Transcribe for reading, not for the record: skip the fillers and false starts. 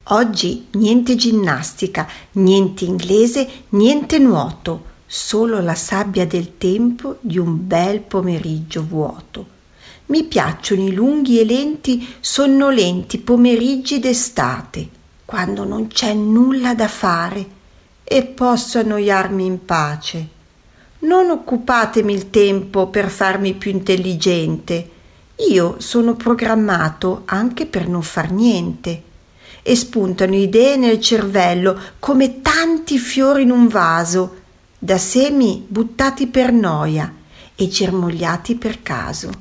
Oggi niente ginnastica, niente inglese, niente nuoto, solo la sabbia del tempo di un bel pomeriggio vuoto. Mi piacciono i lunghi e lenti, sonnolenti pomeriggi d'estate, quando non c'è nulla da fare e posso annoiarmi in pace. Non occupatemi il tempo per farmi più intelligente. Io sono programmato anche per non far niente. E spuntano idee nel cervello come tanti fiori in un vaso, da semi buttati per noia e germogliati per caso.